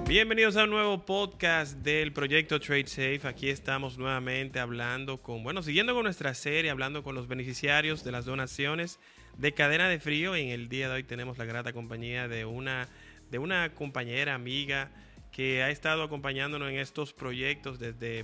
Bienvenidos a un nuevo podcast del proyecto Trade Safe. Aquí estamos nuevamente siguiendo con nuestra serie, hablando con los beneficiarios de las donaciones de Cadena de Frío. Y en el día de hoy tenemos la grata compañía de una compañera, amiga, que ha estado acompañándonos en estos proyectos desde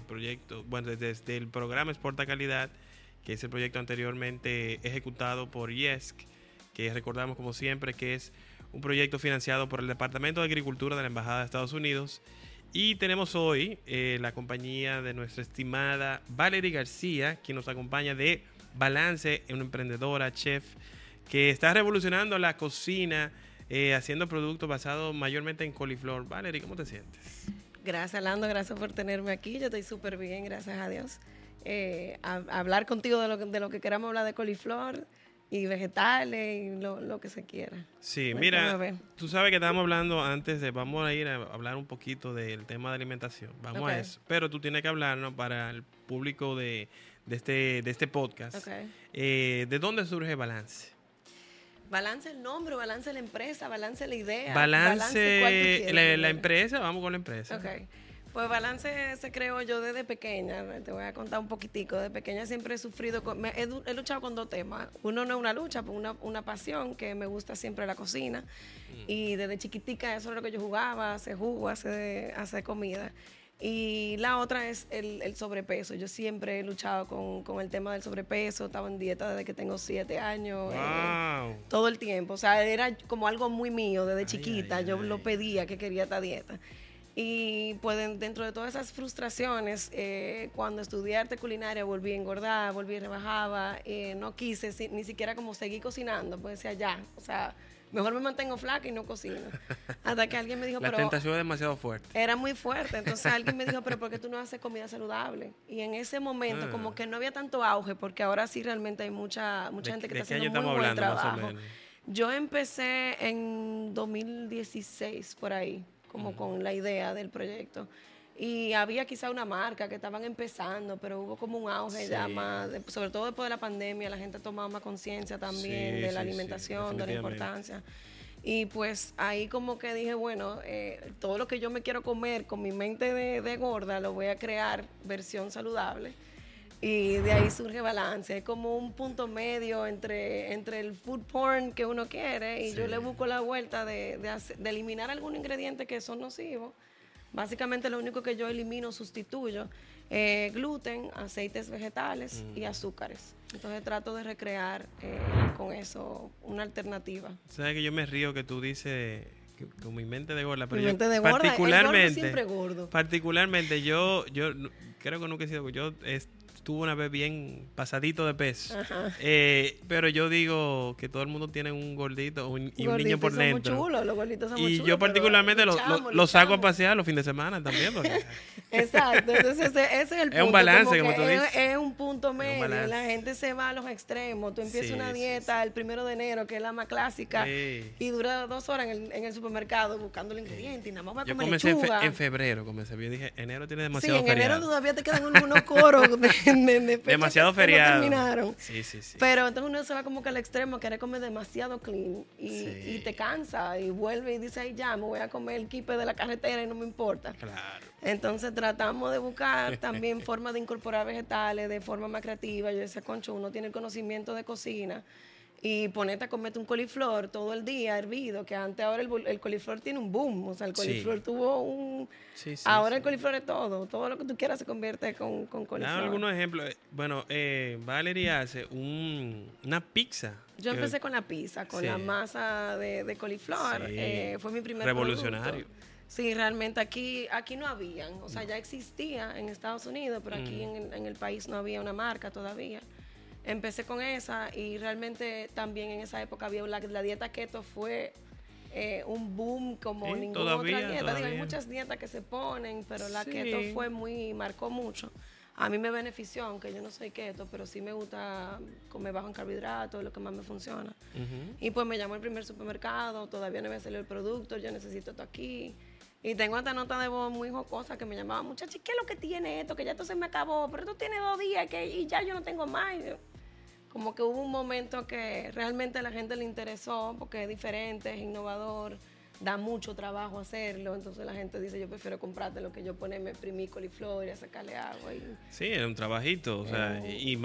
el programa Exporta Calidad, que es el proyecto anteriormente ejecutado por IESC, que recordamos como siempre que es un proyecto financiado por el Departamento de Agricultura de la Embajada de Estados Unidos. Y tenemos hoy la compañía de nuestra estimada Valerie García, quien nos acompaña de Balance, una emprendedora, chef, que está revolucionando la cocina, haciendo productos basados mayormente en coliflor. Valerie, ¿cómo te sientes? Gracias, Lando, gracias por tenerme aquí. Yo estoy súper bien, gracias a Dios. Hablar contigo de lo que queramos hablar de coliflor y vegetales y lo que se quiera. Sí, mira, tú sabes que estábamos hablando vamos a ir a hablar un poquito del tema de alimentación, vamos a eso, pero tú tienes que hablarnos para el público de este podcast. ¿De dónde surge Balance? Balance el nombre, balance la empresa, balance la idea. Balance la empresa, vamos con la empresa. Okay. Pues Balance se creó yo desde pequeña, te voy a contar un poquitico. De pequeña siempre he sufrido, he luchado con dos temas. Uno no es una lucha, pues una pasión, que me gusta siempre la cocina. Y desde chiquitica eso es lo que yo jugaba, hacer jugo, hacer comida. Y la otra es el sobrepeso. Yo siempre he luchado con el tema del sobrepeso, estaba en dieta desde que tengo 7 años, todo el tiempo. O sea, era como algo muy mío desde chiquita, yo lo pedía que quería esta dieta. Y pues dentro de todas esas frustraciones, cuando estudié arte culinaria volví a engordar, volví a rebajaba, no quise ni siquiera como seguir cocinando, pues decía ya, o sea, mejor me mantengo flaca y no cocino. Hasta que alguien me dijo, la tentación es demasiado fuerte. Era muy fuerte, entonces alguien me dijo, pero ¿por qué tú no haces comida saludable? Y en ese momento como que no había tanto auge, porque ahora sí realmente hay mucha gente que está haciendo muy buen trabajo. Yo empecé en 2016, por ahí, como con la idea del proyecto. Y había quizá una marca que estaban empezando, pero hubo como un auge ya más, sobre todo después de la pandemia, la gente ha tomado más conciencia también de la alimentación, de la importancia. Y pues ahí como que dije, bueno, todo lo que yo me quiero comer con mi mente de gorda, lo voy a crear versión saludable. Y de ahí surge Balance, es como un punto medio entre el food porn que uno quiere y yo le busco la vuelta de eliminar algún ingrediente que son nocivos. Básicamente lo único que yo elimino, sustituyo, gluten, aceites vegetales y azúcares. Entonces trato de recrear con eso una alternativa. ¿Sabes que yo me río que tú dices que con mi mente de gorda? Pero mi mente de gorda, particularmente, el gordo siempre gordo. Particularmente yo creo que nunca he sido, estuve una vez bien pasadito de peso. Pero yo digo que todo el mundo tiene un gordito y un niño por dentro. Chulos, los gorditos somos chulos. Y yo particularmente lo saco a pasear los fines de semana también. Porque... Exacto, entonces ese es el punto. Es un balance, como tú dices. Es un punto medio, la gente se va a los extremos. Tú empiezas una dieta el 1 de enero, que es la más clásica, y dura 2 horas en el supermercado buscando el ingrediente y nada más va a comer lechuga. Yo comencé en febrero, yo dije, enero tiene demasiado feriado. Sí, en enero todavía te quedan unos coros de demasiado feriado. No terminaron. Sí. Pero entonces uno se va como que al extremo, quiere comer demasiado clean y te cansa y vuelve y dice, ay ya, me voy a comer el kipe de la carretera y no me importa. Claro. Entonces tratamos de buscar también formas de incorporar vegetales de forma más creativa. Yo decía, concho, uno tiene el conocimiento de cocina y ponerte a comerte un coliflor todo el día hervido, que antes ahora el coliflor tiene un boom, o sea, el coliflor tuvo un... ahora el coliflor es todo lo que tú quieras se convierte con coliflor. Algunos ejemplos. Bueno, Valerie hace una pizza. Yo empecé con la pizza, con la masa de coliflor, fue mi primer revolucionario. producto. Sí, realmente aquí no habían, o sea, ya existía en Estados Unidos, pero aquí en el país no había una marca todavía. Empecé con esa y realmente también en esa época había la dieta keto fue un boom como ninguna otra dieta. Digo, hay muchas dietas que se ponen, pero la keto marcó mucho. A mí me benefició, aunque yo no soy keto, pero sí me gusta comer bajo en carbohidratos, lo que más me funciona. Y pues me llamó el primer supermercado, todavía no había salido el producto, yo necesito esto aquí. Y tengo esta nota de voz muy jocosa que me llamaba, muchacha, ¿qué es lo que tiene esto? Que ya esto se me acabó, pero esto tiene 2 días y ya yo no tengo más. Como que hubo un momento que realmente a la gente le interesó porque es diferente, es innovador, da mucho trabajo hacerlo, entonces la gente dice, yo prefiero comprarte lo que yo ponerme a exprimir coliflor y a sacarle agua. Sí, es un trabajito, o sea, y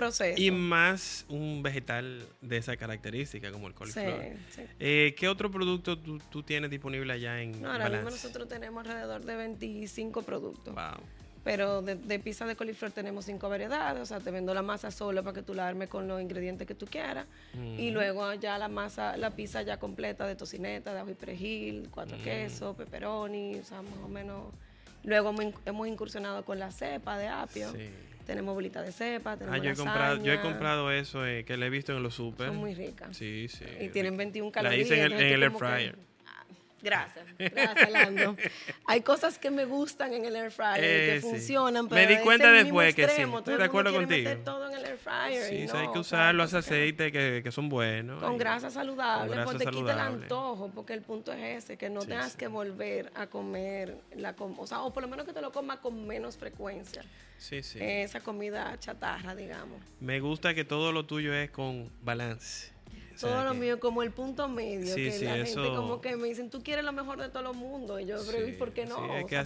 más un vegetal de esa característica como el coliflor. Sí. ¿Qué otro producto tú tienes disponible allá en Ahora mismo nosotros tenemos alrededor de 25 productos. Wow. Pero de pizza de coliflor tenemos 5 variedades, o sea, te vendo la masa sola para que tú la armes con los ingredientes que tú quieras. Y luego ya la pizza ya completa de tocineta, de ajo y perejil, 4 quesos, pepperoni, o sea, más o menos. Luego hemos incursionado con la cepa de apio. Sí. Tenemos bolitas de cepa, tenemos yo he comprado eso que le he visto en los super. Son muy ricas. Sí. Y tienen 21 calorías. La hice en el air fryer. Gracias, Lando. Hay cosas que me gustan en el air fryer que funcionan, pero me di cuenta después que sí, estoy de acuerdo contigo. Meter todo en el air fryer. Sí, hay que usar los aceites que son buenos. Con grasa saludable, porque te quita el antojo, porque el punto es ese, que no tengas que volver a comer, o por lo menos que te lo comas con menos frecuencia. Sí. Esa comida chatarra, digamos. Me gusta que todo lo tuyo es con balance. Todo lo mío como el punto medio, que la gente como que me dicen, tú quieres lo mejor de todo el mundo, y yo, pero ¿y por qué no?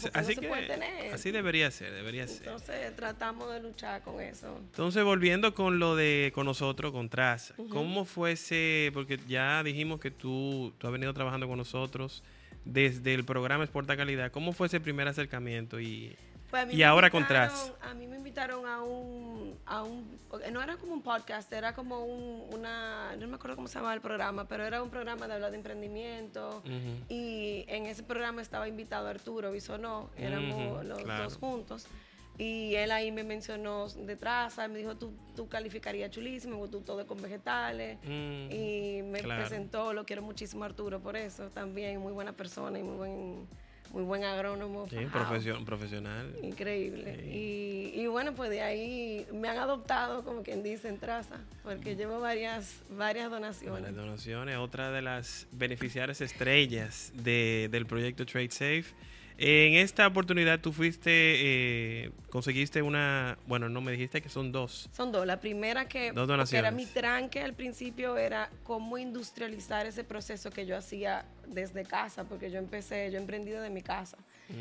Así debería ser, Entonces tratamos de luchar con eso. Entonces, volviendo con lo con nosotros, con Traza, ¿cómo fuese? Porque ya dijimos que tú has venido trabajando con nosotros desde el programa Exporta Calidad. ¿Cómo fue ese primer acercamiento y ahora con Traza? A mí me invitaron a un, no era como un podcast, era como no me acuerdo cómo se llamaba el programa, pero era un programa de hablar de emprendimiento, y en ese programa estaba invitado Arturo Bisonó, éramos los dos juntos, y él ahí me mencionó de Traza, me dijo, tú calificarías chulísimo, tú todo con vegetales, y me presentó, lo quiero muchísimo Arturo por eso, también muy buena persona y muy buen agrónomo. Sí, profesional. Increíble. Sí. Y bueno, pues de ahí me han adoptado, como quien dice, en Traza, porque llevo varias donaciones. Varias donaciones. Otra de las beneficiarias estrellas del proyecto Trade Safe. En esta oportunidad tú conseguiste no me dijiste que son dos. Son dos. La primera dos donaciones. Era mi tranque al principio, era cómo industrializar ese proceso que yo hacía desde casa, porque yo emprendí desde mi casa.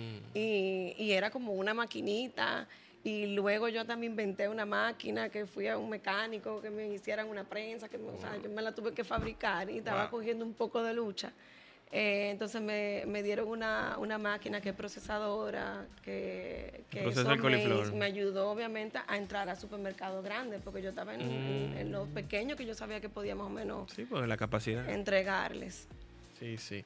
Y era como una maquinita, y luego yo también inventé una máquina que fui a un mecánico que me hicieran una prensa, o sea, yo me la tuve que fabricar y estaba cogiendo un poco de lucha. Entonces me dieron una máquina que es procesadora, que me ayudó obviamente a entrar a supermercados grandes, porque yo estaba en los pequeños que yo sabía que podía más o menos la capacidad entregarles. Sí.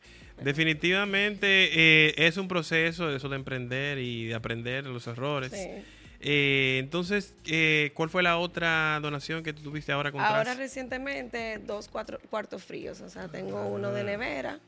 Definitivamente es un proceso eso de emprender y de aprender los errores. Sí. Entonces, ¿cuál fue la otra donación que tú tuviste ahora con Traza? Ahora recientemente 2 cuartos fríos, o sea, tengo uno de nevera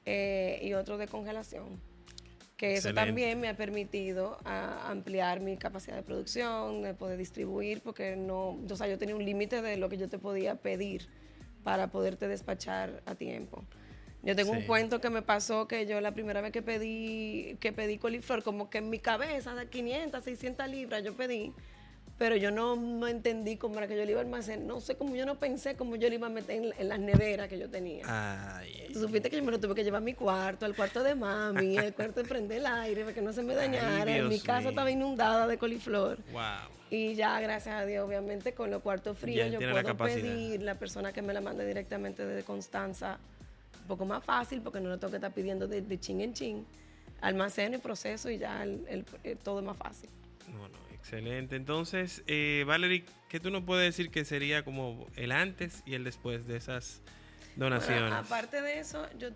y otro de congelación, que eso también me ha permitido ampliar mi capacidad de producción, de poder distribuir, porque yo tenía un límite de lo que yo te podía pedir para poderte despachar a tiempo. Yo tengo un cuento que me pasó, que yo la primera vez que pedí coliflor, como que en mi cabeza de 500, 600 libras yo pedí, pero yo no entendí cómo era que yo le iba a almacenar, no sé cómo, yo no pensé cómo yo le iba a meter en las neveras que yo tenía. Tú supiste que yo me lo tuve que llevar a mi cuarto, al cuarto de mami, al cuarto de prender el aire para que no se me dañara. En mi casa estaba inundada de coliflor. Wow. Y ya, gracias a Dios, obviamente, con los cuartos fríos yo puedo pedir la persona que me la mande directamente desde Constanza, un poco más fácil, porque no lo tengo que estar pidiendo de chin en chin. Almaceno y proceso y ya todo es más fácil. Bueno, excelente. Entonces, Valerie, ¿qué tú nos puedes decir que sería como el antes y el después de esas donaciones? Bueno, aparte de eso, yo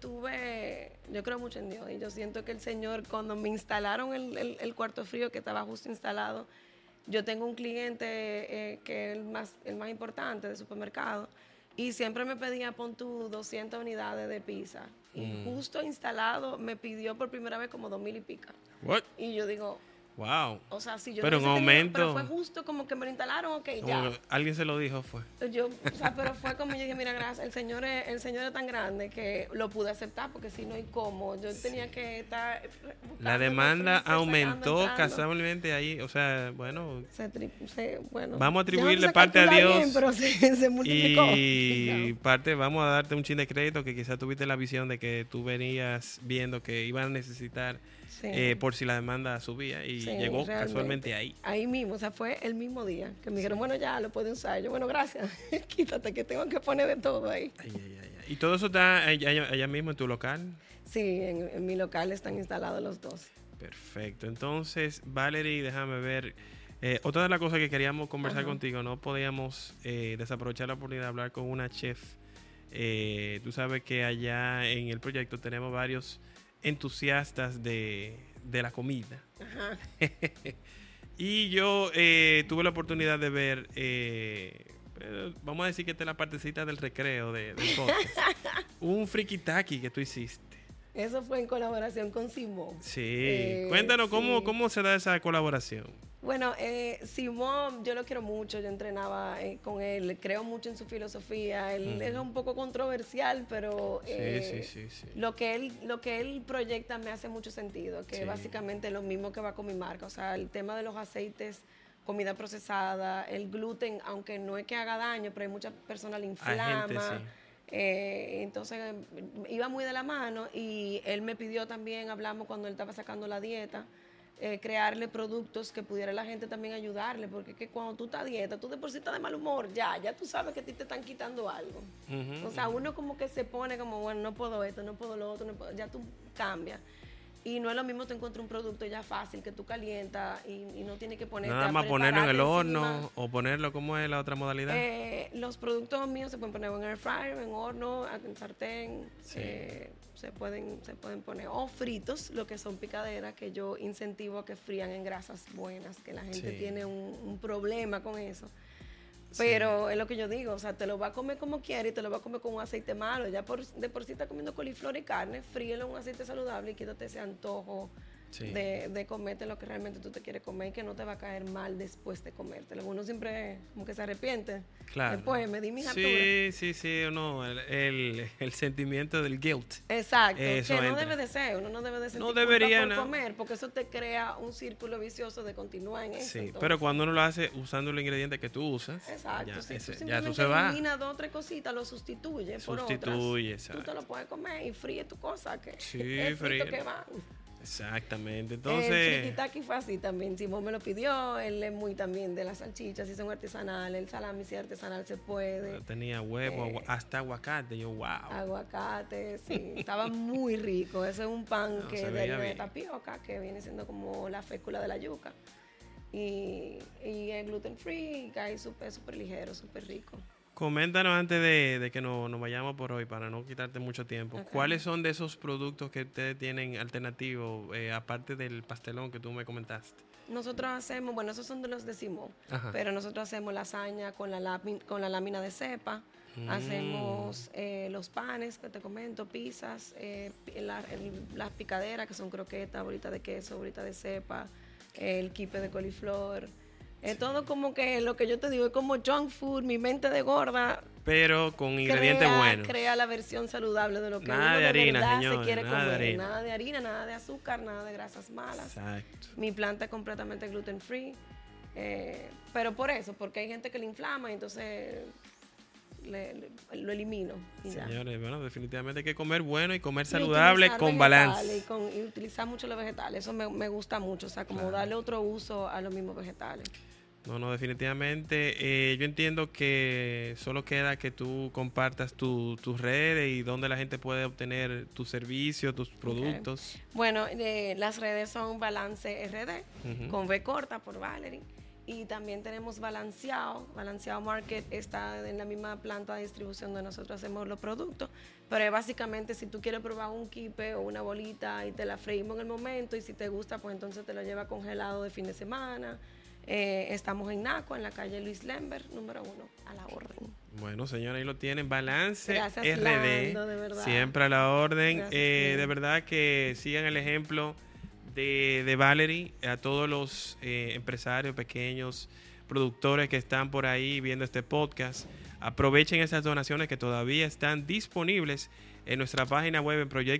creo mucho en Dios, y yo siento que el Señor, cuando me instalaron el cuarto frío que estaba justo instalado, yo tengo un cliente que es el más importante de supermercado, y siempre me pedía, pon tú 200 unidades de pizza. Y justo instalado me pidió por primera vez como 2,000 y pica. What? Y yo digo, Wow. O sea, si yo pero no un aumento. Pero fue justo como que me lo instalaron, ok, ya. Alguien se lo dijo, fue. O sea, pero fue como yo dije, mira, gracias, el señor es tan grande que lo pude aceptar porque si no hay cómo. Yo tenía que estar. La demanda aumentó casualmente ahí, o sea, bueno. Bueno. Vamos a atribuirle parte a Dios. Bien, pero se multiplicó. Y parte, vamos a darte un chin de crédito que quizás tuviste la visión de que tú venías viendo que iban a necesitar. Sí. Por si la demanda subía y llegó casualmente ahí. Ahí mismo, o sea, fue el mismo día que me dijeron, bueno, ya lo puede usar. Yo, bueno, gracias, quítate que tengo que poner de todo ahí. ¿Y todo eso está allá mismo en tu local? Sí, en mi local están instalados los dos. Perfecto. Entonces, Valerie, déjame ver. Otra de las cosas que queríamos conversar contigo, no podíamos desaprovechar la oportunidad de hablar con una chef. Tú sabes que allá en el proyecto tenemos varios entusiastas de la comida. Ajá. Y yo tuve la oportunidad de ver, vamos a decir que esta es la partecita del recreo del podcast, un frikitaki que tú hiciste. Eso fue en colaboración con Simón. Sí, cuéntanos cómo se da esa colaboración. Bueno, Simón, yo lo quiero mucho, yo entrenaba con él, creo mucho en su filosofía, él es un poco controversial, pero sí. Lo que él proyecta me hace mucho sentido, que básicamente es lo mismo que va con mi marca, o sea, el tema de los aceites, comida procesada, el gluten, aunque no es que haga daño, pero hay muchas personas le inflama. Entonces iba muy de la mano y él me pidió también, hablamos cuando él estaba sacando la dieta, crearle productos que pudiera la gente también ayudarle, porque es que cuando tú estás a dieta, tú de por sí estás de mal humor, ya tú sabes que a ti te están quitando algo. O sea, uno como que se pone como, bueno, no puedo esto, no puedo lo otro, ya tú cambias. Y no es lo mismo te encuentras un producto ya fácil que tú calientas y no tienes que ponerte nada más ponerlo en el horno o ponerlo, ¿cómo es la otra modalidad? Los productos míos se pueden poner en air fryer, en horno, en sartén, se pueden poner o fritos, lo que son picaderas, que yo incentivo a que frían en grasas buenas, que la gente tiene un problema con eso. Pero es lo que yo digo, o sea, te lo va a comer como quieras y te lo va a comer con un aceite malo. Ya de por sí estás comiendo coliflor y carne, fríelo en un aceite saludable y quítate ese antojo de comerte lo que realmente tú te quieres comer y que no te va a caer mal después de comértelo. Uno siempre como que se arrepiente. Claro. Después me di mis harturas. Sí, no, el sentimiento del guilt. Exacto, eso que no debe de ser, uno no debe de sentir culpa por comer, porque eso te crea un círculo vicioso de continuar en eso. Sí, entonces, pero cuando uno lo hace usando los ingredientes que tú usas, exacto, ya tú se va. Elimina 2 o 3 cositas, lo sustituye por otras. Exacto. Tú te lo puedes comer y fríe tu cosa, que es frito que va. Exactamente, entonces... El frikitaki fue así también, Simón me lo pidió, él es muy también de las salchichas, si son artesanales, el salami si es artesanal se puede. Tenía huevo, hasta aguacate, yo wow. Aguacate, sí, estaba muy rico, ese es un pan que de tapioca, que viene siendo como la fécula de la yuca. Y es gluten free, cae súper ligero, súper rico. Coméntanos antes de que nos vayamos por hoy, para no quitarte mucho tiempo. Okay. ¿Cuáles son de esos productos que ustedes tienen alternativos, aparte del pastelón que tú me comentaste? Nosotros hacemos, bueno, esos son de los de Simón, pero nosotros hacemos lasaña con la lámina de cepa, hacemos los panes que te comento, pizzas, las picaderas que son croquetas, bolitas de queso, bolitas de cepa, el quipe de coliflor. Es todo como que lo que yo te digo, es como junk food, mi mente de gorda. Pero con ingredientes buenos. Crea la versión saludable de lo que nada uno de harina, verdad señor, se quiere nada comer. De harina. Nada de harina, nada de azúcar, nada de grasas malas. Exacto. Mi planta es completamente gluten free. Pero por eso, porque hay gente que le inflama y entonces lo elimino. Señores, bueno, definitivamente hay que comer bueno y comer saludable con balance. Y utilizar mucho los vegetales. Eso me gusta mucho. O sea, como darle otro uso a los mismos vegetales. No, definitivamente. Yo entiendo que solo queda que tú compartas tus redes y donde la gente puede obtener tus servicios, tus productos. Bueno, las redes son Balance RD, con B corta por Valerie. Y también tenemos Balanceado. Balanceado Market está en la misma planta de distribución donde nosotros hacemos los productos. Pero básicamente si tú quieres probar un quipe o una bolita y te la freímos en el momento y si te gusta, pues entonces te lo lleva congelado de fin de semana. Estamos en Naco, en la calle Luis Lembert, número 1, a la orden. Bueno, señora, ahí lo tienen, Balance Gracias, RD, Lando, de verdad. siempre a la orden. Gracias, de verdad que sigan el ejemplo de Valerie, a todos los empresarios pequeños, productores que están por ahí viendo este podcast. Aprovechen esas donaciones que todavía están disponibles en nuestra página web en